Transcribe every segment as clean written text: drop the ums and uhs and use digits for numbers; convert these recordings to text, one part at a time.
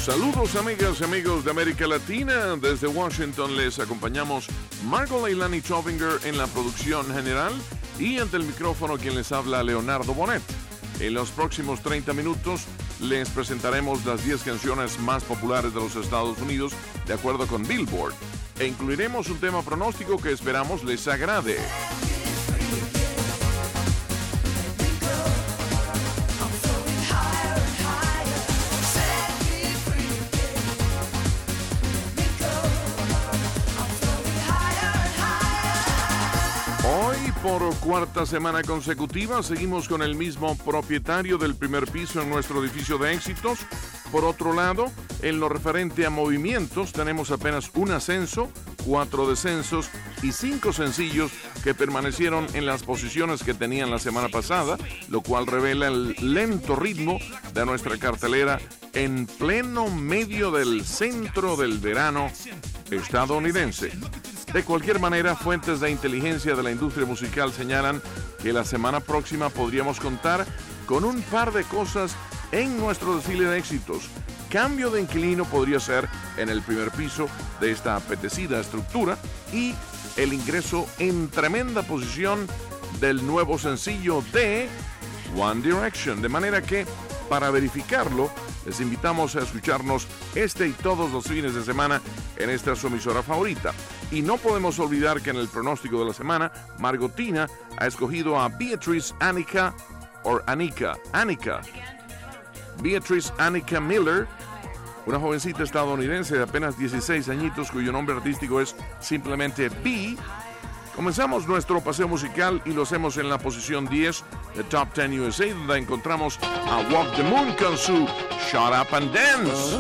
Saludos amigas y amigos de América Latina. Desde Washington les acompañamos Margot Leilani Chovinger en la producción general y ante el micrófono quien les habla Leonardo Bonet. En los próximos 30 minutos les presentaremos las 10 canciones más populares de los Estados Unidos de acuerdo con Billboard e incluiremos un tema pronóstico que esperamos les agrade. Por cuarta semana consecutiva seguimos con el mismo propietario del primer piso en nuestro edificio de éxitos. Por otro lado, en lo referente a movimientos tenemos apenas un ascenso, 4 descensos y 5 sencillos que permanecieron en las posiciones que tenían la semana pasada, lo cual revela el lento ritmo de nuestra cartelera en pleno medio del centro del verano estadounidense. De cualquier manera, fuentes de inteligencia de la industria musical señalan que la semana próxima podríamos contar con un par de cosas en nuestro desfile de éxitos. Cambio de inquilino podría ser en el primer piso de esta apetecida estructura y el ingreso en tremenda posición del nuevo sencillo de One Direction. De manera que, para verificarlo, les invitamos a escucharnos este y todos los fines de semana en esta su emisora favorita. Y no podemos olvidar que en el pronóstico de la semana, Margotina ha escogido a Beatrice Annika Miller, una jovencita estadounidense de apenas 16 añitos cuyo nombre artístico es simplemente Bee. Comenzamos nuestro paseo musical y lo hacemos en la posición 10 de Top 10 USA, donde encontramos a Walk the Moon con su Shut Up and Dance.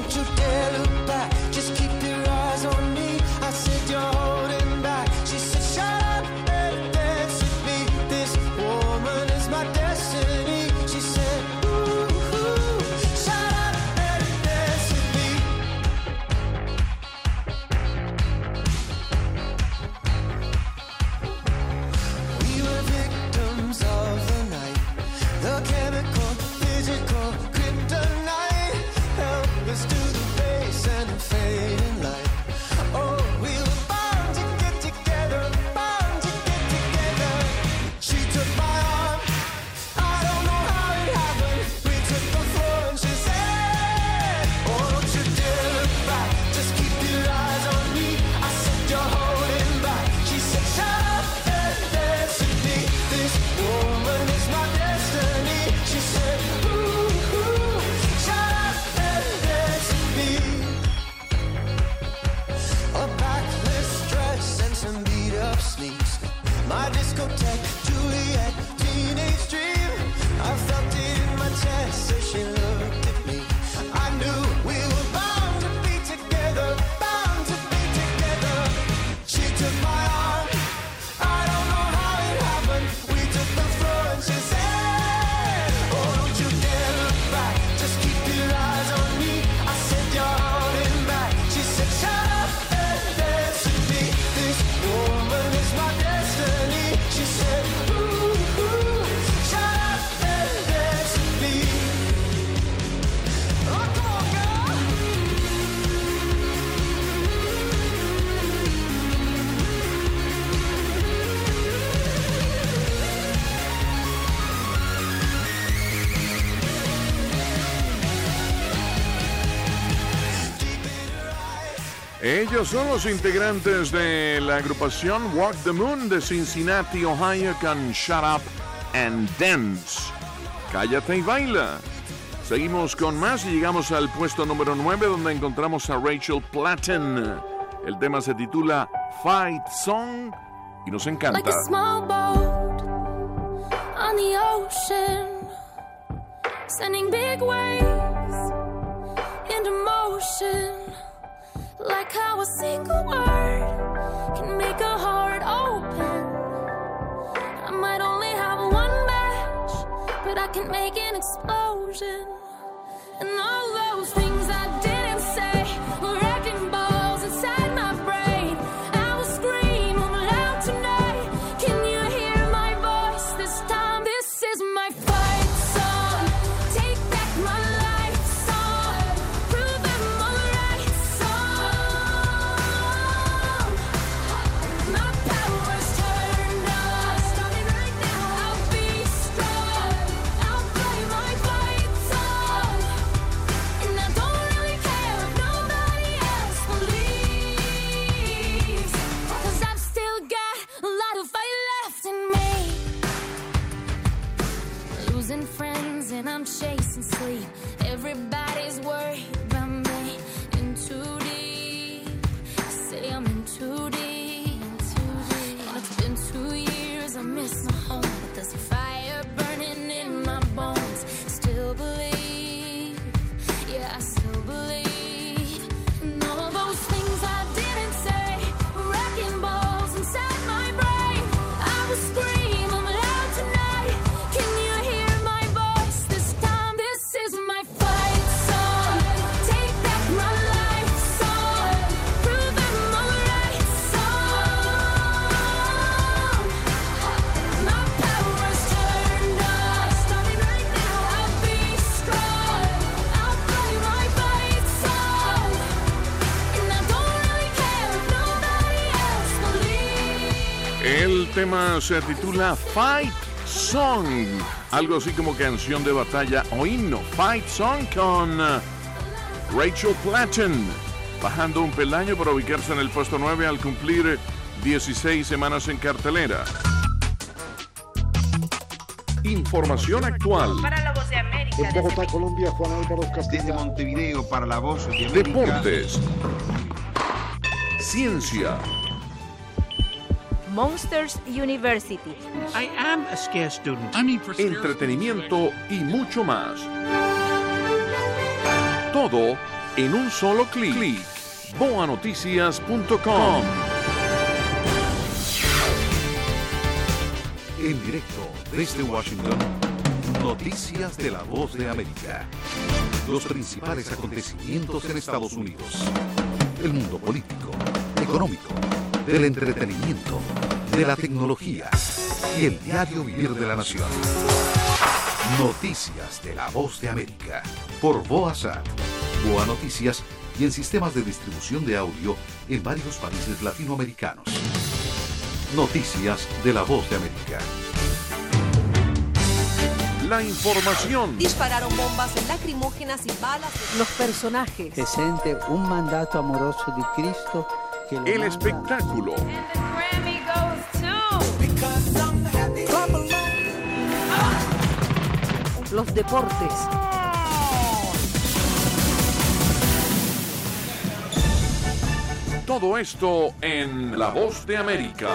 Ellos son los integrantes de la agrupación Walk the Moon de Cincinnati, Ohio, con Shut Up and Dance. Cállate y baila. Seguimos con más y llegamos al puesto número 9, donde encontramos a Rachel Platten. El tema se titula Fight Song y nos encanta. Like a small boat on the ocean, sending big waves into motion. Like how a single word can make a heart open. I might only have one match, but I can make an explosion. And all those things I didn't say were wrecking balls inside my brain. I will scream loud tonight. Can you hear my voice this time? This is my fight song. Take back my life song. Prove them when I'm chasing sleep. Everybody's worried about me. In too deep, say I'm in too deep. And it's been 2 years, I miss my home, but there's a fire burning in my bones. Still believe, yeah, I still believe. And all those things I didn't say, wrecking balls inside my brain. I was screaming loud tonight. Can you hear my voice this time? This is my fight song. Take back my life song. Prove I'm alright song. My power's turned on. Starting right now, I'll be strong. I'll play my fight song. And I don't really care if nobody else believes. El tema se titula Fight Song, algo así como canción de batalla o himno. Fight Song con Rachel Platten, bajando un peldaño para ubicarse en el puesto 9 al cumplir 16 semanas en cartelera. Información actual, Para la Voz de América. En Bogotá, Colombia, Juan Álvaro Desde Castellano. Montevideo para la Voz de América. deportes, ciencia, Monsters University. I am a scarce student. entretenimiento y mucho más. Todo en un solo clic. boanoticias.com. En directo desde Washington, Noticias de la Voz de América. Los principales acontecimientos en Estados Unidos. El mundo político, económico, del entretenimiento, de la tecnología y el diario vivir de la nación. Noticias de la Voz de América. Por Boasat, Boa Noticias y en sistemas de distribución de audio en varios países latinoamericanos. Noticias de la Voz de América. La información, Dispararon bombas lacrimógenas y balas. Los personajes. Presente un mandato amoroso de Cristo que lo el manda- espectáculo, Grammy goes to Los deportes. todo esto en La Voz de América.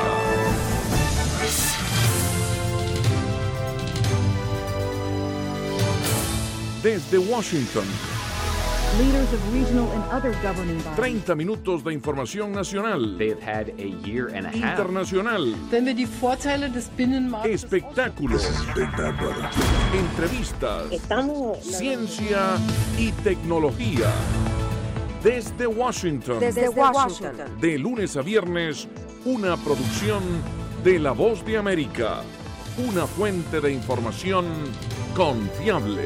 Desde Washington, Leaders of regional and other governing bodies. 30 minutos de información nacional, They've had a year and a half. internacional, Wenn wir die Vorteile des Binnenmarktes espectáculos, entrevistas, ciencia y tecnología. Desde Washington, Desde Washington. de lunes a viernes, una producción de La Voz de América, una fuente de información confiable.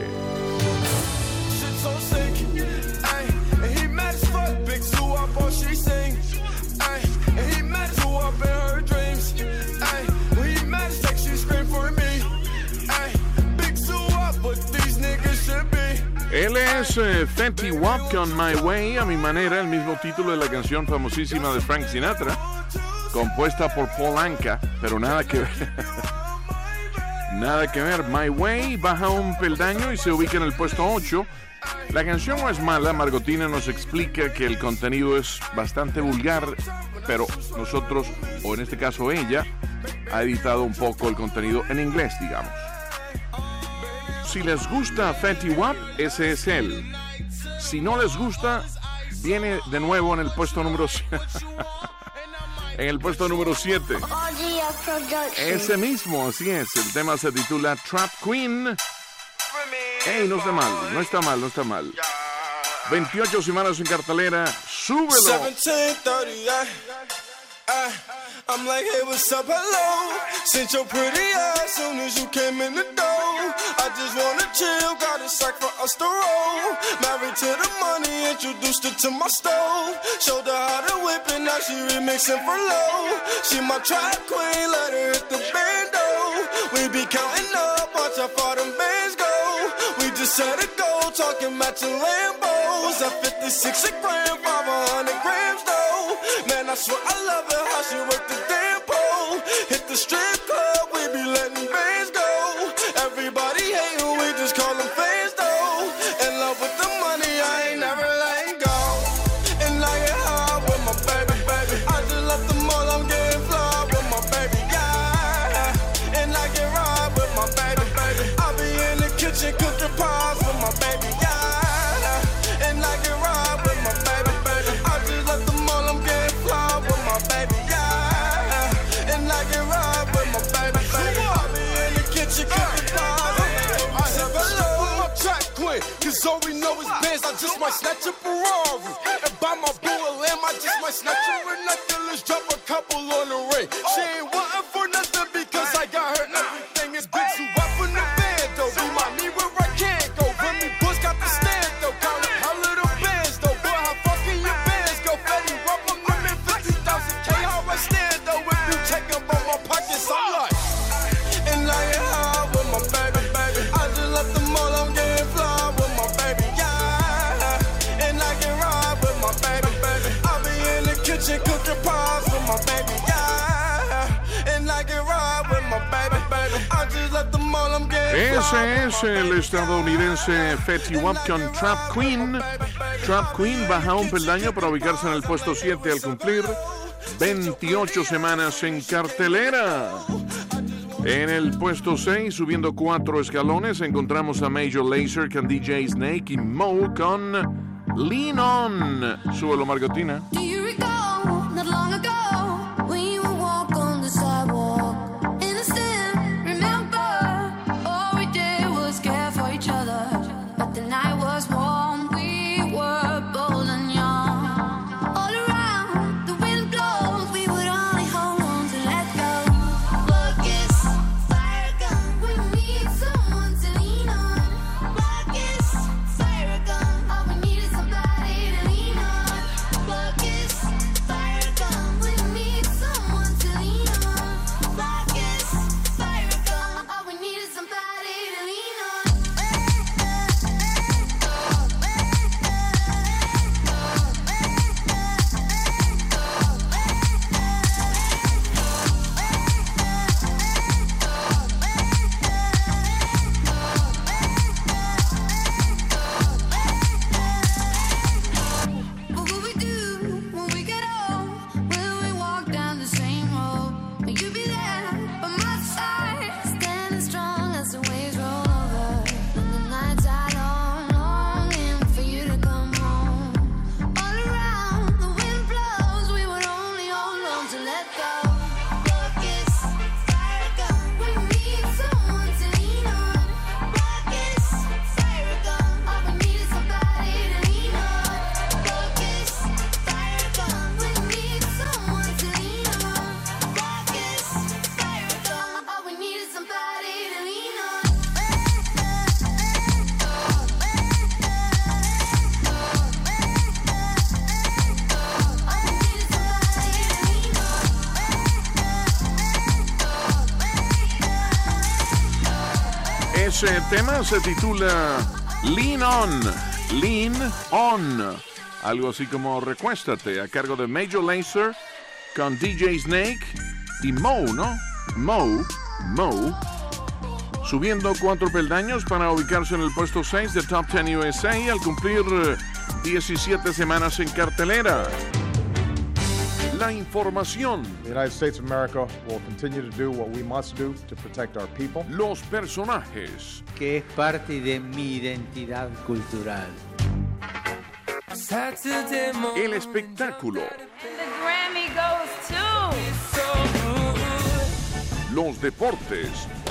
Él es Fenty Wap con My Way, a mi manera, el mismo título de la canción famosísima de Frank Sinatra, compuesta por Paul Anka, pero nada que ver. Nada que ver. My Way baja un peldaño y se ubica en el puesto 8. La canción no es mala, Margotina nos explica que el contenido es bastante vulgar, pero nosotros, o en este caso ella, ha editado un poco el contenido en inglés, digamos. Si les gusta Fenty Wap, ese es él. Si no les gusta, viene de nuevo en el puesto número 7. En el puesto número 7. Ese mismo, así es. El tema se titula Trap Queen. Ey, no está mal, no está mal, no está mal. 28 semanas en cartelera, súbelo. I'm like, hey, what's up, hello? Sent your pretty ass soon as you came in the door. I just wanna chill, got a sack for us to roll. Married to the money, introduced her to my stove. Showed her how to whip it, now she remixing for low. She my trap queen, let her hit the bando. We be counting up, watch how far them bands go. We just set a goal, talking matching Lambos. At 56 a gram, 500 grams though. Man, I swear I love her, how she work the damn pole. Hit the strip club, we be letting bands go. Everybody hating, we just call them fans. all we know is Benz. I just might snatch a Ferrari and buy my boo a lamb. I just might snatch her a necklace, drop a couple on the ring. She ain't wanting for nothing because I got her everything is big. You up in the bed though, remind me where I can't go. Remy Bush got the stand though, count up her little bands though. Boy, how fucking your bands go? Fetty Wap, I'm living 50,000 K. How I stand though, if you take them from my pockets, I'm like. And I ain't high with my baby, baby. I just left the mall, I'm getting fly with my baby, yeah. And I can ride with my baby, baby. I'll be in the kitchen cooking pies with my baby, yeah. And I can ride with my baby, baby. I just left the mall, I'm getting fly. Ese es el estadounidense Fetty Wap con Trap Queen. Trap Queen baja un peldaño para ubicarse en el puesto 7 al cumplir 28 semanas en cartelera. En el puesto 6, subiendo 4 escalones, encontramos a Major Lazer con DJ Snake y Mo con Lean On. Súbelo, Margotina. Do you recall, not long ago, when you would walk on the sidewalk? Innocent, remember, all we did was care for each other. But the night was warm, we were bold and young. All around, the wind blows, we would only hold on to let go. Focus, fire gun, we need someone to lean on. Focus, fire gun, all we need is somebody to lean on. Focus, fire gun, we need someone to lean on. Focus, fire gun, all we need is somebody to lean on. What will we do when we get old? Will we walk down the same road? Will you be there by my side, standing strong as the waves roll over? And the nights are long, longing for you to come home. All around, the wind blows, we would only hold on to let go. Focus, fire gun, we need someone to lean on. Focus, fire gun, all we need is somebody to lean on. Focus, fire gun, we need someone to lean on. Focus, fire gun, all we need is somebody to lean on. Ese tema se titula Lean On, Lean On, algo así como Recuéstate, a cargo de Major Lazer con DJ Snake y Mo, ¿no? Mo, subiendo 4 peldaños para ubicarse en el puesto 6 de Top 10 USA al cumplir 17 semanas en cartelera. La información, The United States of America will continue to do what we must do to protect our people. los personajes, que es parte de mi identidad cultural. el espectáculo, The Grammy goes to los deportes.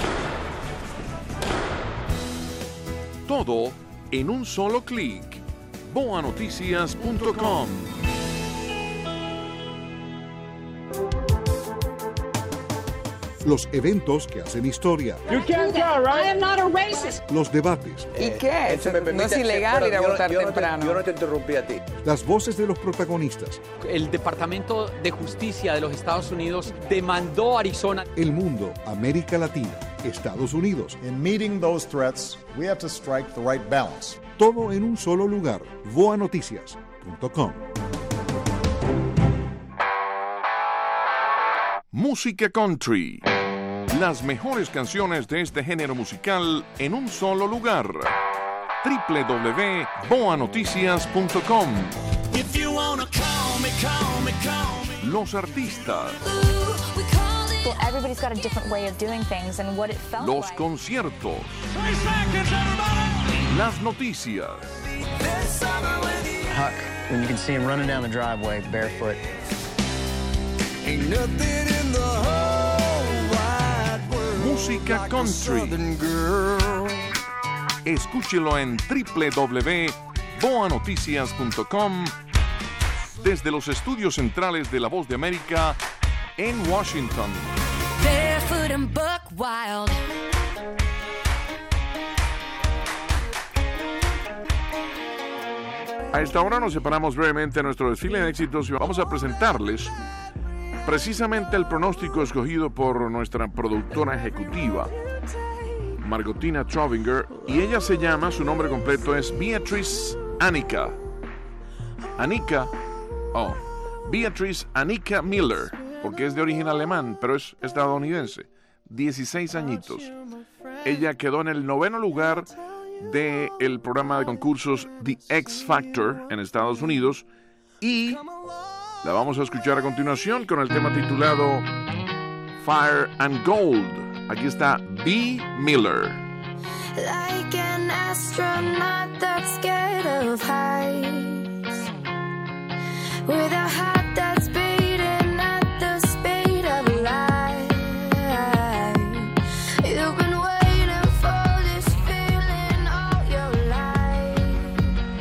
Todo en un solo clic. boanoticias.com. Los eventos que hacen historia. Los debates. ¿Y qué? No es ilegal ir a votar temprano. Yo no te interrumpí a ti. Las voces de los protagonistas. El Departamento de Justicia de los Estados Unidos demandó a Arizona. El mundo, América Latina, Estados Unidos. In meeting those threats, we have to strike the right balance. Todo en un solo lugar. boanoticias.com. Música country. Las mejores canciones de este género musical en un solo lugar. www.boanoticias.com. Los artistas. Well, everybody's got a different way of doing things and what it felt Los like. conciertos. Las noticias. Huck, when you can see him running down the driveway barefoot. Ain't nothing in the whole wide world Música like a country. Southern girl. Escúchelo en www.boanoticias.com desde los estudios centrales de La Voz de América en Washington. Barefoot and buck wild. A esta hora nos separamos brevemente de nuestro desfile de éxitos y vamos a presentarles precisamente el pronóstico escogido por nuestra productora ejecutiva, Margotina Trovinger, y ella se llama, su nombre completo es Beatrice Annika. Beatrice Annika Miller, porque es de origen alemán, pero es estadounidense, 16 añitos. Ella quedó en el 9º lugar del programa de concursos The X Factor en Estados Unidos y la vamos a escuchar a continuación con el tema titulado Fire and Gold. Aquí está B. Miller. Like an astronaut that's scared of heights, with a heart that's beating at the speed of light. You've been waiting for this feeling all your life.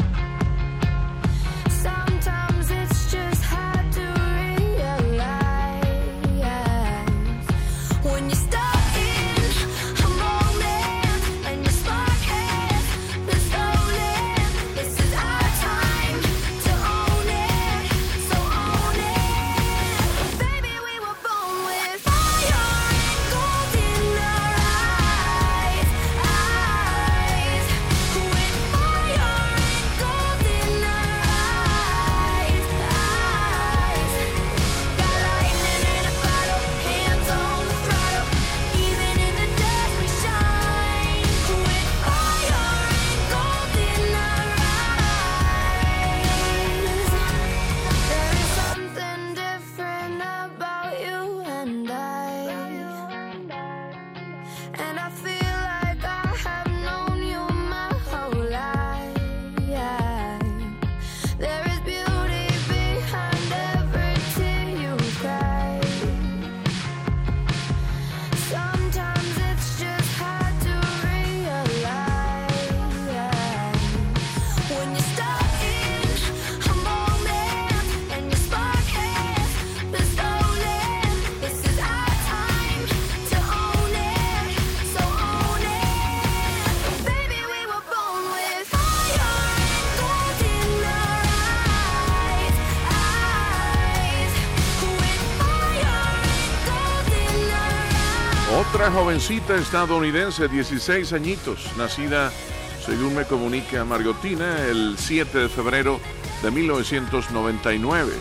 Sometimes it's just hard to realize when you start in a moment and your spark has been stolen. This is our time to own it, so own it. Baby, we were born with fire and gold in our eyes, with fire and gold in our eyes. Got lightning in a bottle, hands on the throttle, even in the dark we shine, with fire and gold in our eyes. There is something different about you and I feel like I have known you my whole life. There is beauty behind every tear you cry. Sometimes it's just hard to realize when you start in a moment and your spark has been stolen. This is our time to own it, so own it. Baby, we were born with fire and gold in our eyes, with fire and gold in our eyes. Otra jovencita estadounidense, 16 añitos, nacida, según me comunica Margotina, el 7 de febrero de 1999.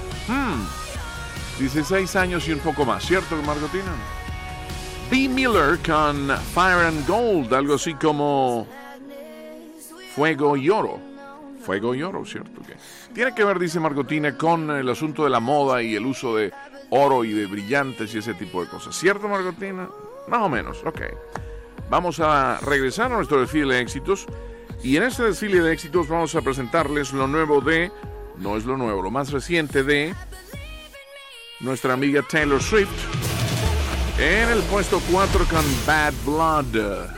16 años y un poco más, ¿cierto, Margotina? B. Miller con Fire and Gold, algo así como Fuego y Oro. Fuego y Oro, ¿cierto? Que tiene que ver, dice Margotina, con el asunto de la moda y el uso de oro y de brillantes y ese tipo de cosas. ¿Cierto, Margotina? Más o menos, ok. Vamos a regresar a nuestro desfile de éxitos. Y en este desfile de éxitos vamos a presentarles lo nuevo de... No es lo nuevo, lo más reciente de nuestra amiga Taylor Swift. En el puesto 4 con Bad Blood.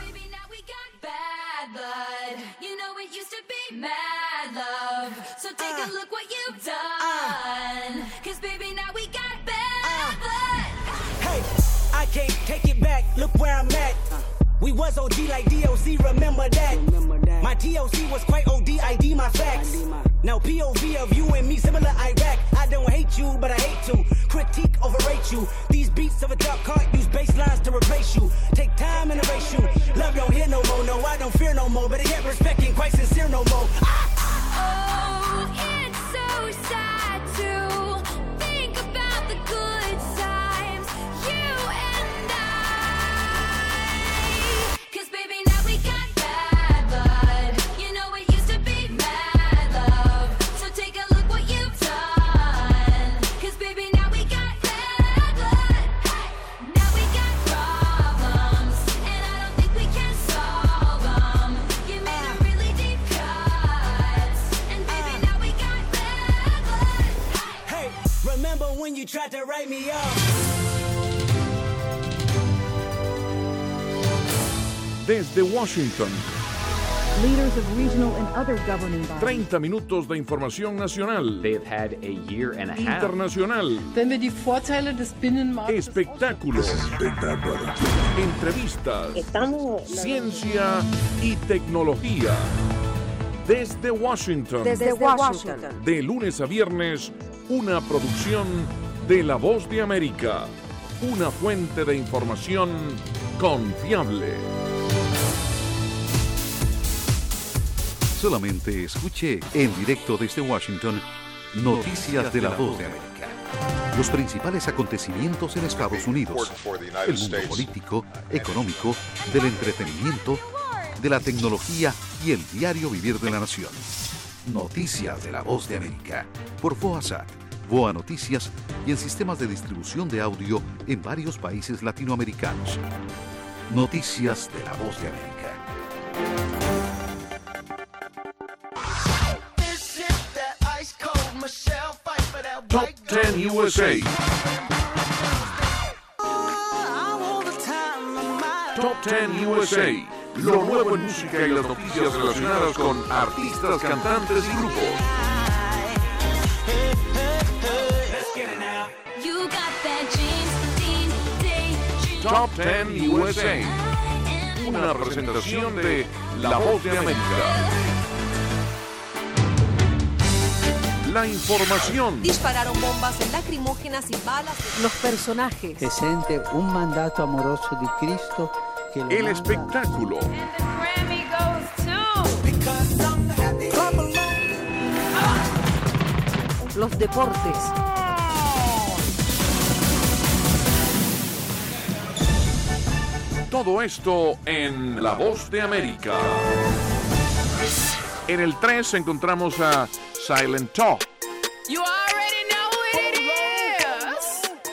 Bad blood, you know it used to be mad love. So take a look what you've done. Cause baby, now we got bad blood. Hey, I can't take it back. Look where I'm at. We was OG like DOC, remember that. My TOC was quite OD, ID my facts. Now POV of you and me, similar Iraq. I don't hate you, but I hate to critique, overrate you. These beats of a dark heart use bass lines to replace you. Take time and erase you. Love don't hear no more, no, I don't fear no more. But I get respect, ain't quite sincere no more. Oh, it's so sad to think about the good times, you and I. Cause baby, now we got bad blood. You know it used to be mad love. So take a look what you've done. Cause baby, now we got bad blood. Now we got problems, and I don't think we can solve them. You made a really deep cut, and baby, now we got bad blood. Hey, remember when you tried to write me off? Desde Washington, Leaders of regional and other governing bodies. 30 minutos de información nacional. They've had a year and a half. Internacional. Wenn wir die Vorteile des Binnenmarktes. Espectáculos. Entrevistas. Ciencia y tecnología. Desde Washington. De lunes a viernes, una producción de La Voz de América. Una fuente de información confiable. Solamente escuche en directo desde Washington Noticias de La Voz de América. Los principales acontecimientos en Estados Unidos, el mundo político, económico, del entretenimiento, de la tecnología y el diario vivir de la nación. Noticias de La Voz de América por VOASat, VOA Noticias y en sistemas de distribución de audio en varios países latinoamericanos. Noticias de La Voz de América. Top 10 USA. Top 10 USA. Lo nuevo en música y las noticias relacionadas con artistas, cantantes y grupos. Top 10 USA. Una presentación de La Voz de América. La información. Dispararon bombas lacrimógenas y balas. Los personajes. Que sente un mandato amoroso de Cristo. Que lo el manda. espectáculo. Grammy goes to... Los deportes. Todo esto en La Voz de América. En el 3 encontramos a Silent Talk. You already know who it is.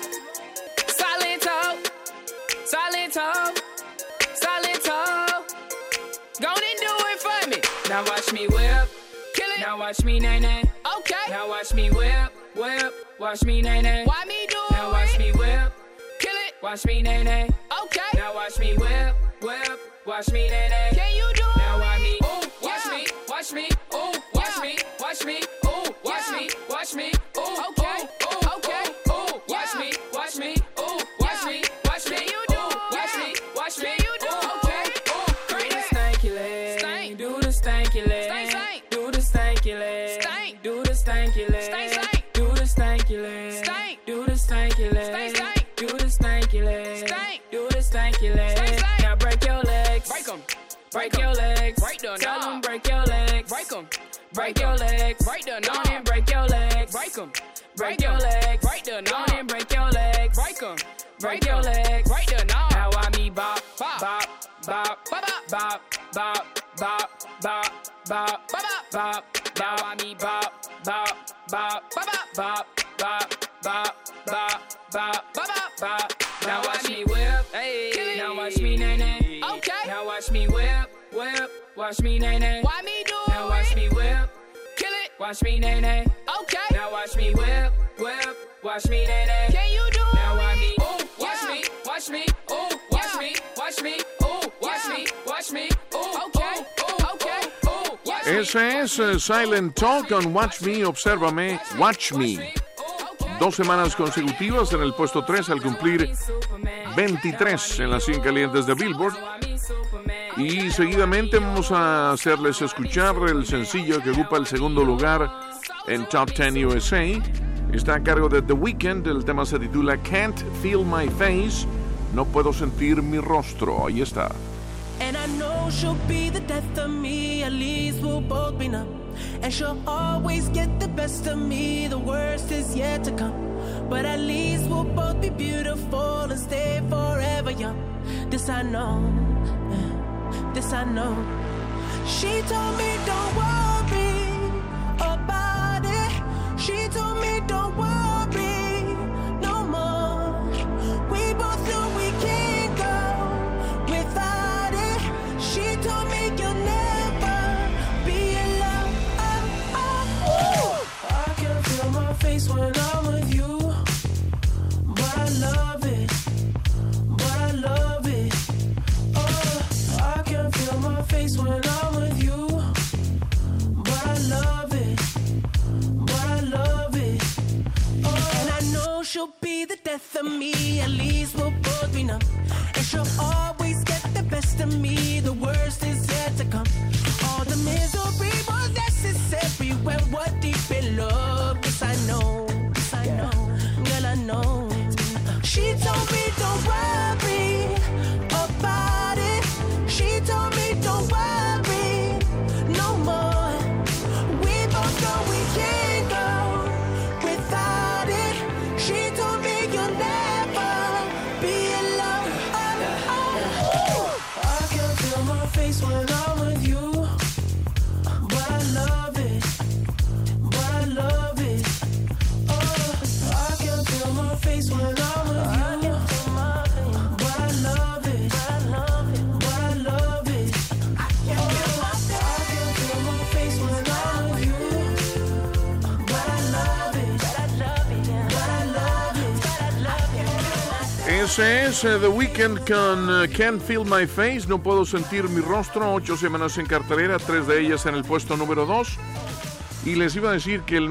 Silent talk, silent talk, silent talk. Go on and do it for me. Now watch me whip, kill it. Now watch me nay nay. Okay. Now watch me whip, whip. Watch me nay nay. Why me do it? Now watch me whip, kill it. Watch me nay nay. Okay. Now watch me whip, whip. Watch me nay nay. Can you do it? Now watch me. Ooh, watch me, watch me. Ooh, watch me, watch me. Ooh, watch me, watch me. Ooh, okay, ooh, okay. Ooh, watch me, watch me. Ooh, watch me, watch me. You do, watch me, watch me. You do, okay. Ooh, do the stanky leg, stank. Do the stanky leg, stank. Do the stanky leg, stank. Do the stanky leg, stank. Do the stanky leg, stank. Do the stanky leg, stank. Do the stanky leg, stank. Do the stanky leg. Now break your legs, break 'em. Break your legs, break them. Tell them break your legs, break them. Break your legs, break them. Go and break your legs, break them. Break your legs, break them. Go and break your legs, break them. Break your legs, break them. Now I me bop, bop, bop, bop, bop, bop, bop, bop, bop, bop, bop, bop. Now I me bop, bop, bop, bop, bop, bop, bop, bop, bop, bop, bop. Now watch me whip, hey. Now watch me nay nay. Okay. Now watch me whip, whip. Watch me nay nay. Why me do it? Now watch me whip, kill it. Watch me nay nay. Okay. Now watch me whip, whip. Watch me nay nay. Can you do it? Now watch me. Ooh, watch me, watch me. Ooh, watch me, watch me. Ooh, watch me, watch me. Ooh, okay, ooh, okay. Ooh, watch me. Ese es Silent Talk con Watch Me, Obsérvame, Watch Me. 2 semanas consecutivas en el puesto 3 al cumplir 23 en las 100 calientes de Billboard. Y seguidamente vamos a hacerles escuchar el sencillo que ocupa el segundo lugar en Top 10 USA. Está a cargo de The Weeknd. El tema se titula Can't Feel My Face. No puedo sentir mi rostro. Ahí está. And I know she'll be the death of me, at least we'll both be numb. And she'll always get the best of me, the worst is yet to come. But at least we'll both be beautiful and stay forever young. This I know, this I know. She told me don't worry about it. She told me don't worry no more. We both know we can't go without it. She told me you'll never be alone. I can feel my face when I'm with you, but I love it, but I love it. Oh, I can feel my face when I'm with you. of me, at least we'll both be numb. And she'll always get the best of me, the worst is yet to come. All the misery was necessary when we're deep in love. Yes, I know, girl, I know. She told me don't worry about it. She told me don't worry no more. We both know we can't go without it. She told me you'll never be alone. I can feel my face when I'm with you, but I love it, but I love it. Oh, I can feel my face when I'm with you, but I love it, but I love it. I can feel my face when I'm with you, but I love it, but I love it, but I love it. Ese es The Weeknd con Can't Feel My Face, No Puedo Sentir Mi Rostro, 8 semanas en cartelera, 3 de ellas en el puesto número 2. Y les iba a decir que el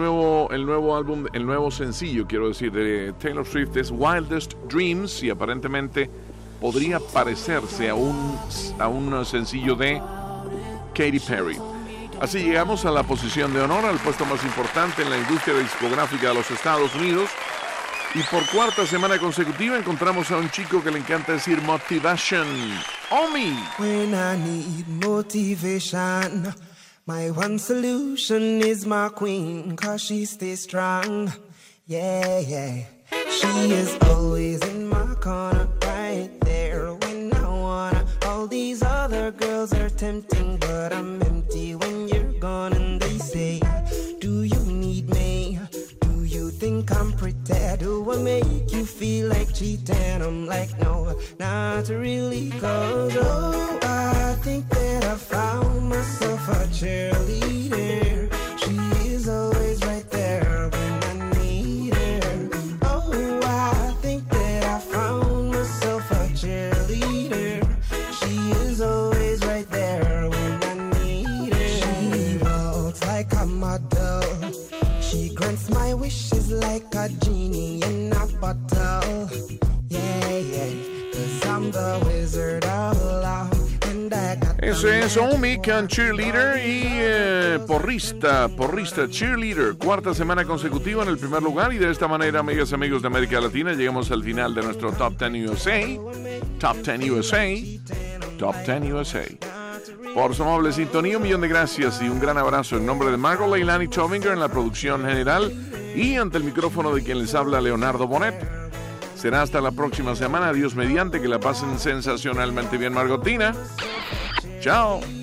nuevo sencillo, quiero decir, de Taylor Swift es Wildest Dreams y aparentemente podría parecerse a un sencillo de Katy Perry. Así llegamos a la posición de honor, al puesto más importante en la industria discográfica de los Estados Unidos. Y por cuarta semana consecutiva encontramos a un chico que le encanta decir motivation. Omi. When I need motivation, my one solution is my queen, 'cause she stays strong. Yeah, yeah. She is always in my corner, right there when I wanna. All these other girls are tempting, but I'm empty when you're gone. And they say, do you need me? Do you think I'm pretty? Do I make you feel like cheating? I'm like, no, not really, 'cause oh, I think that I found myself a cheerleader. She is always right there when I need her. Oh, I think that I found myself a cheerleader. She is always right there when I need her. She walks like a model. She grants my wishes like a genie in a bottle. Yeah, yeah, 'cause I'm the wizard of love. Ese es Omi con Cheerleader y porrista, Cheerleader. Cuarta semana consecutiva en el primer lugar y de esta manera, amigas y amigos de América Latina, llegamos al final de nuestro Top 10 USA. Top 10 USA. Top 10 USA. Por su amable sintonía, un millón de gracias y un gran abrazo en nombre de Margot Leilani Tovinger en la producción general y ante el micrófono de quien les habla, Leonardo Bonet. Será hasta la próxima semana. Dios mediante, que la pasen sensacionalmente bien, Margotina. Chao.